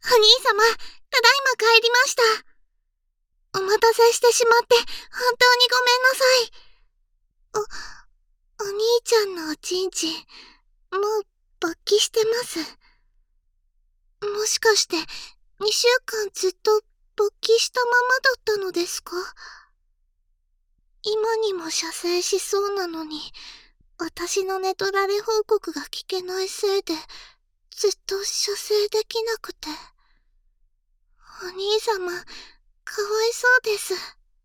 兄様、ただいま帰りました。お待たせしてしまって本当にごめんなさい。お兄ちゃんのおちんちん、もう勃起してます。もしかして2週間ずっと勃起したままだったのですか？今にも射精しそうなのに、私の寝取られ報告が聞けないせいで、ずっと射精できなくて。お兄様、かわいそうです。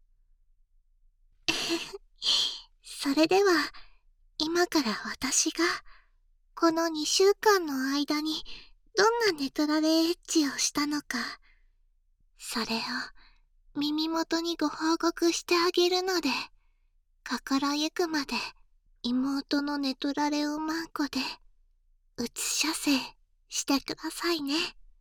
それでは、今から私が、この2週間の間に、どんな寝取られエッチをしたのか、それを耳元にご報告してあげるので、心ゆくまで妹の寝取られをマンコで、うつ射精してくださいね。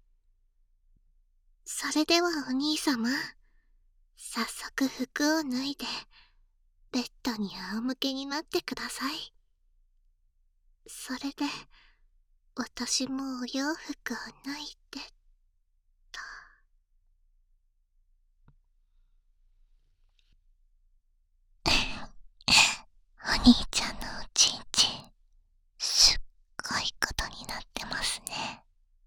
それではお兄様、早速服を脱いで、ベッドに仰向けになってください。それで、私もお洋服を脱いで、と。お兄ちゃんのおちんちん、すっごいことになってますね。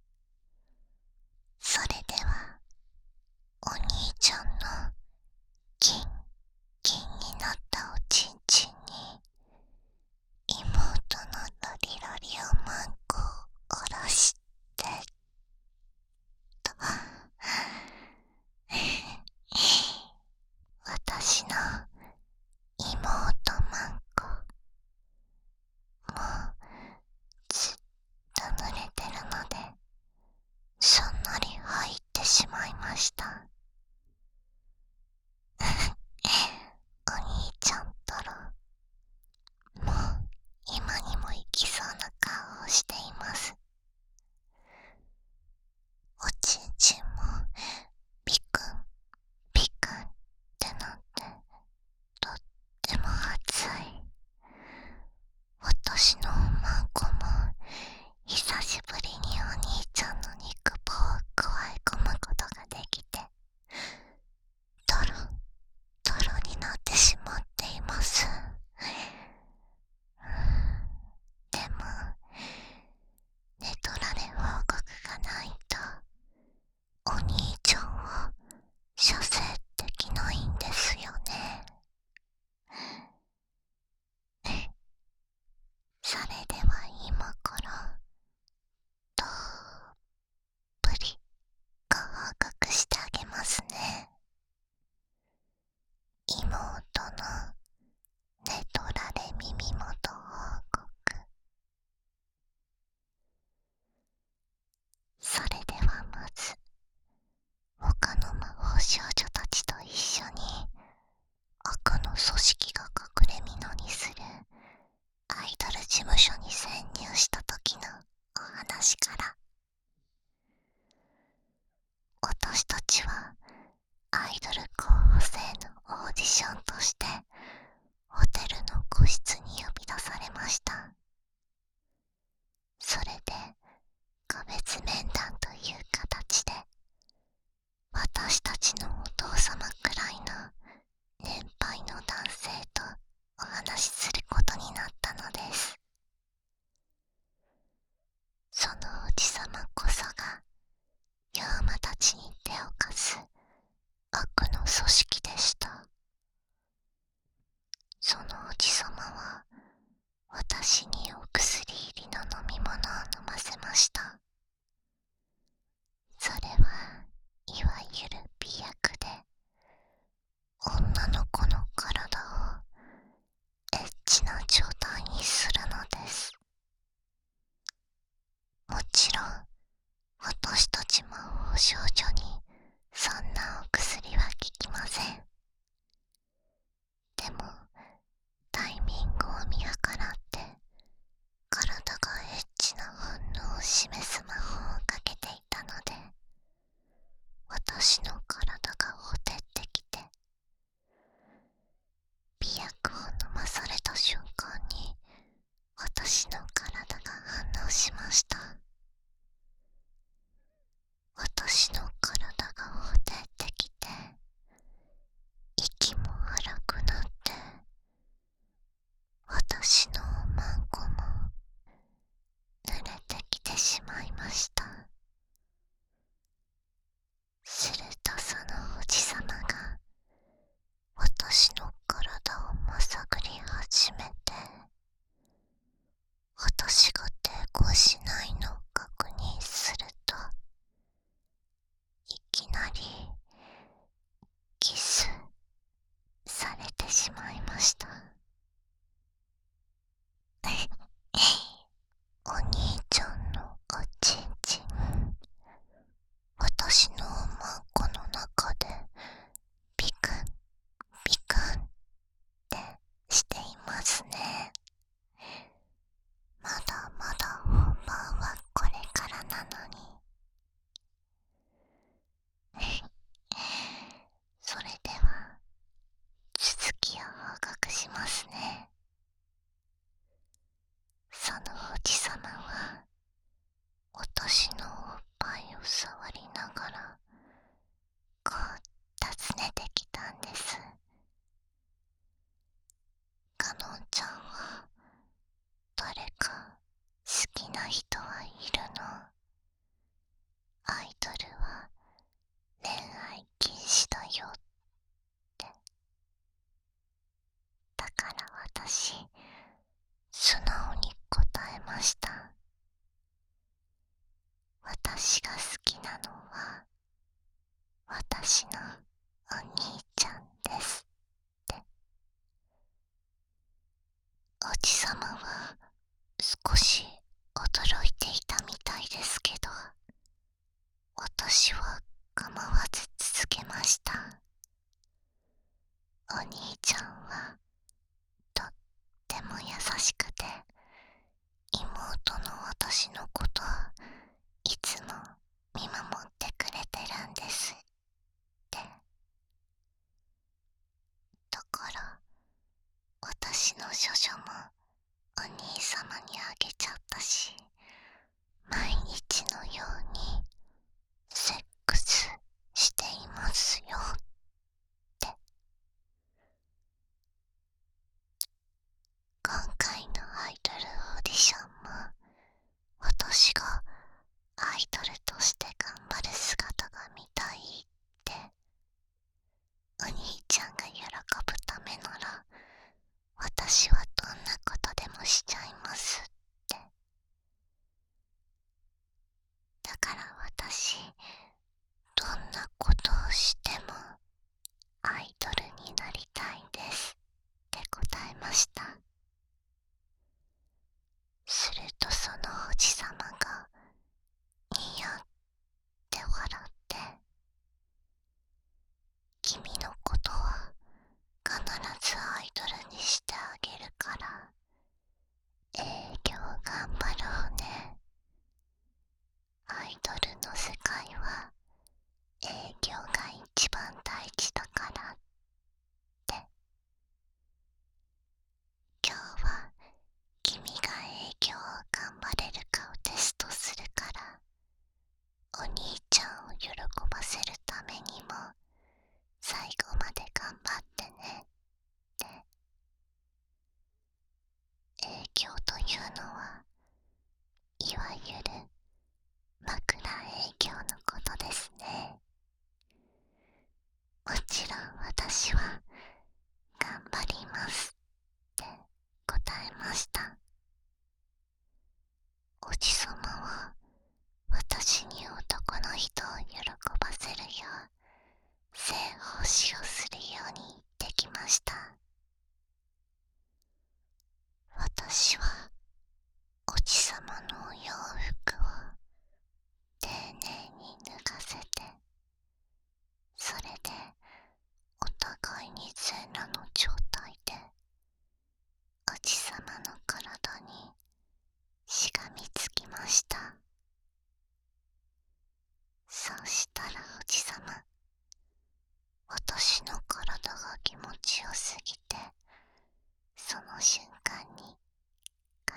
それでは、お兄ちゃんのキンキンになったおちんちんに、妹のロリロリをマンコを下ろして、と。私の妹マンコ、もうずっと濡れてるので、そんなに入ってしまいました。お兄ちゃんったら、もう今にも行きそうな顔をしています。おちんちんもピクンピクンってなって、とっても熱い。私のマンコも久しぶりにお兄ちゃんの肉棒をくわえ込むことができて、ドロンドロになってしまっています。でも、寝取られ報告がないと、お兄ちゃんは射精できないんですよね。それでは今からたっぷりご報告してあげますね。妹の寝取られ耳元報告。それではまず、他の魔法少女たちと一緒に悪の組織が隠れ蓑にするアイドル事務所に潜入した時のお話から。私たちはアイドル候補生のオーディションとしてホテルの個室に呼び出されました。それで個別面談という形で、私たちのお父様くらいの年配の男性とお話しすることになったのです。そのおじさまこそが妖魔たちに手を貸す悪の組織でした。そのおじさまは私にお薬入りの飲み物を飲ませました。 私の体がほてってきて、息も荒くなって、私のおまんこも濡れてきてしまいました。するとそのおじさまが私の体をまさぐり始めて、私が抵抗しないのを確認すると、いきなりキスされてしまいました。お兄ちゃんのおちんちん、私のおまんこの中でピクンピクンってしていますね。まだまだ本番はこれからなのに。それでは続きを報告しますね。そのおじさまは私のおっぱいを触りながらこう尋ねてきたんです。かのんちゃんは誰か好きな人はいるの？アイドルは恋愛禁止だよって。だから私素直に答えました。私が好きなのは私のお兄ちゃんですって。おじさまは少し驚いていたみたいですけど、私は構わず続けました。お兄ちゃんはとっても優しくて、妹の私のことをいつも見守ってくれてるんですって。だから私の処女もお兄様にあげちゃったし、毎日のようにセックスしていますよって。今回のアイドルオーディションも私がアイドルとして頑張る姿が見たいって、お兄ちゃんが喜ぶためなら私はどんなことでもしちゃいますって。だから私、どんなことをしてもアイドルになりたいんですって答えました。するとそのおじさまがニヤって笑って、君のことは必ずアイドルにしてあげるから営業頑張ろうね。アイドルの世界は営業が一番大事だからって。今日は君が営業を頑張れるかをテストするから、お兄ちゃんを喜ばせるためにも最後まで頑張ってねって。営業というのはいわゆる枕営業のことですね。もちろん私は頑張りますって答えました。おじさまは私に男の人を喜ばせるよう性奉仕をするように言ってきました。私はおじさまのお洋服を丁寧に脱がせて、それでお互いに全裸の状態でおじさまの体にしがみつきました。そうしたらおじさま、私の体が気持ちよすぎて、その瞬間に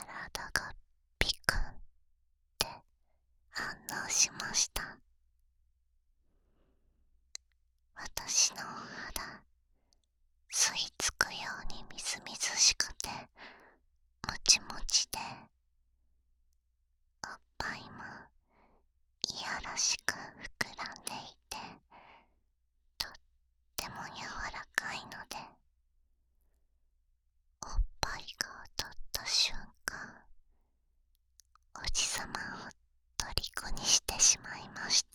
ました。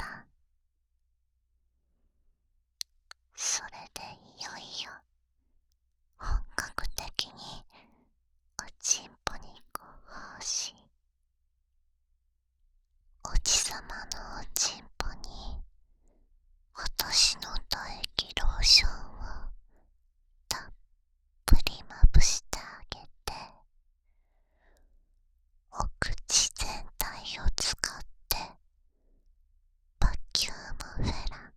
それでいよいよ本格的におちんぽにご奉仕。おじさまのおちんぽに私の唾液ローションをたっぷりまぶしてあげて、お口全体を使ってバキュームフェラ。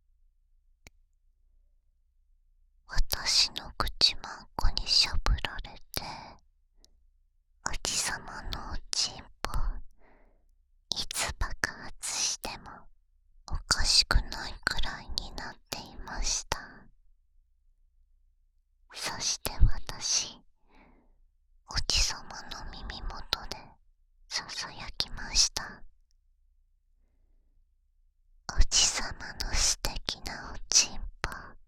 私の口まんこにしゃぶられて、おじさまのおちんぽいつ爆発してもおかしくないくらいになっていました。そして私、おじさまの耳元でささやきました。おじさまの素敵なおちんぽ、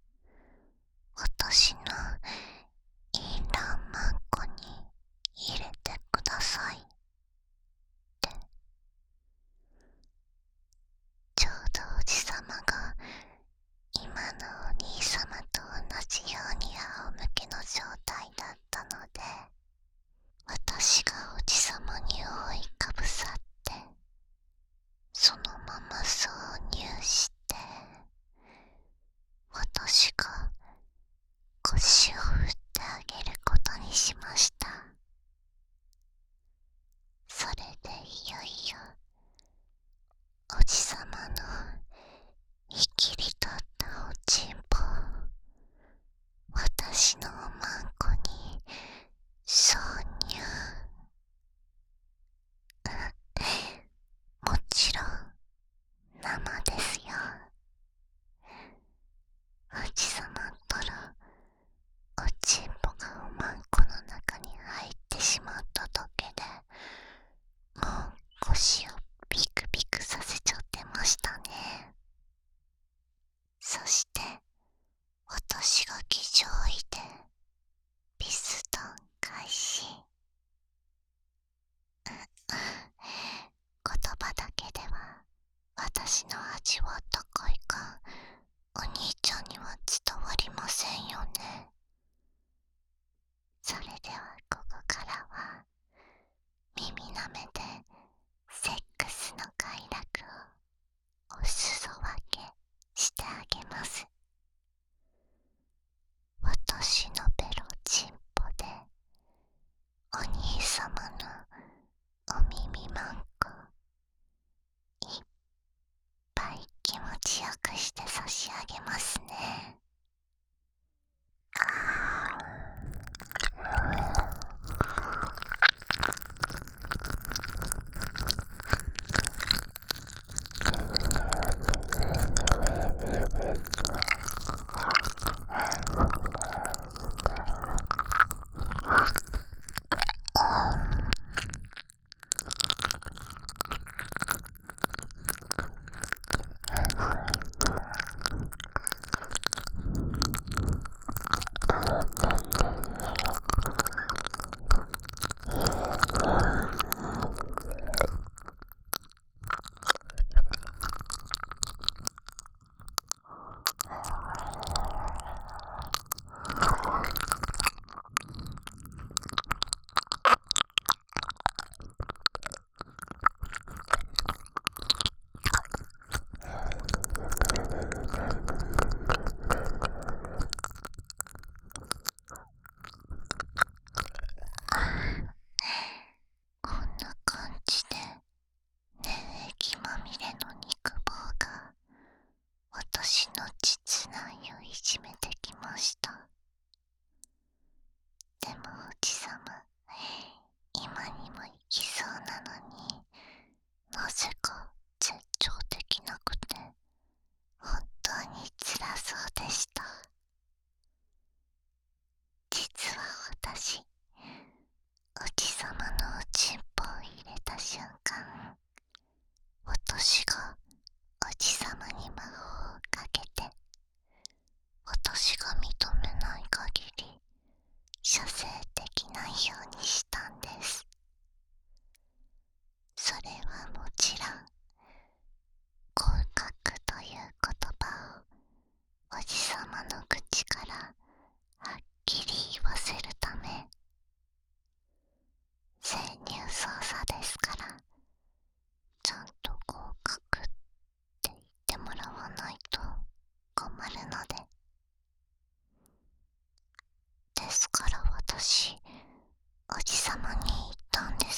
私のインランマンコに入れてくださいって。ちょうどおじさまが今のお兄さまと同じように仰向けの状態だったので、私がおじさまに覆いかぶさってそのまま挿入して、私が腰を振ってあげることにしました。それでいよいよおじさまのいきりとったおちんぽを私のおまんこに挿入。もちろん生ですよ。おじさまったらおちんぽがおまんこの中に入ってしまっただけでもう腰をビクビクさせちゃってましたね。そして私が気丈いでピストン開始。言葉だけでは私の味は高いかお兄ちゃんには伝わりませんよね。それではここからは耳なめでセックスの快楽をお裾分けしてあげます。私のベロチンポでお兄様のお耳まんこいっぱい気持ちよくして差し上げますね。 様の口からはっきり言わせるため、潜入捜査ですから、ちゃんと合格って言ってもらわないと困るので。ですから私、おじさまに言ったんです。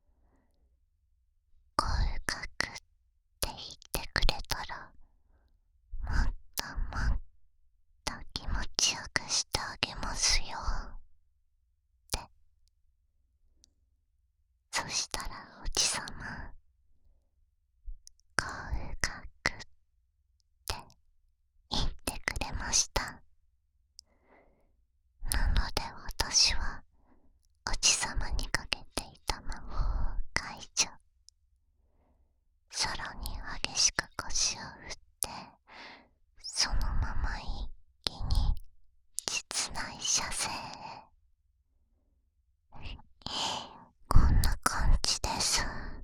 合格って言ってくれたら、もっともっと気持ちよくしてあげますよって。そしたらおじさま、合格って言ってくれました。なので私はおじさまにかけていた魔法を解除。さらに激しく腰を振って、そのまま一気に実内射精へ。こんな感じです。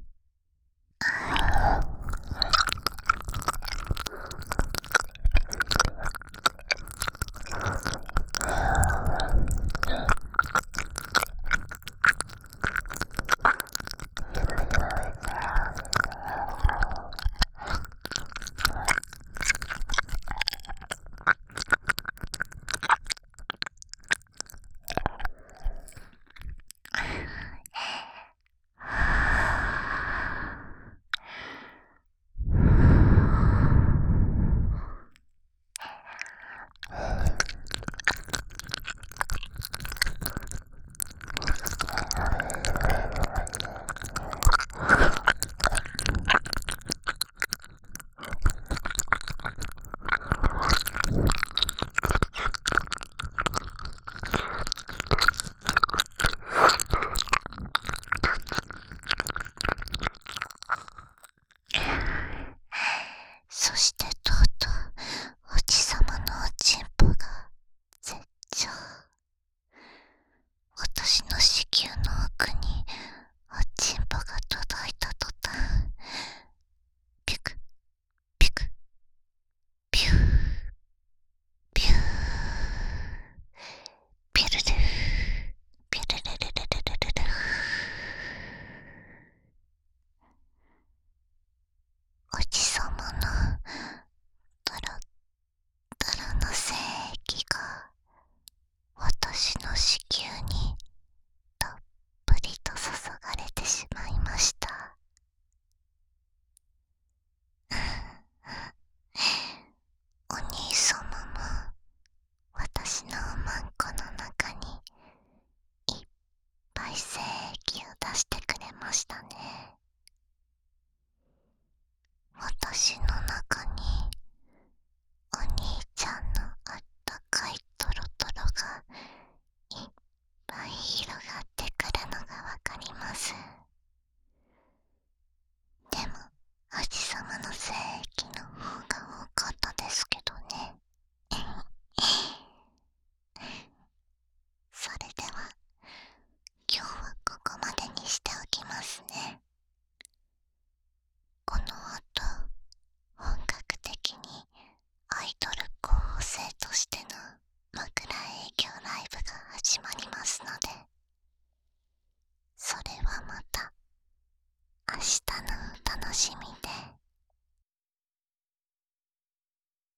そしてとうとうおじさまのおちんぽが絶頂。私の子宮の奥におちんぽが届いた途端、ピュクピュクピューピューピュルルーピュルルルルルルルル。おじさまのドロドロの精液が私の子宮にたっぷりと注がれてしまいました。お兄様も私のおまんこの中にいっぱい精液を出してくれましたね。私の中にお兄ちゃんのあったかいトロトロがいっぱい広がってくるのがわかります。でもおじさまの精液の方が多かったですけどね。それでは今日はここまでにしておきますね。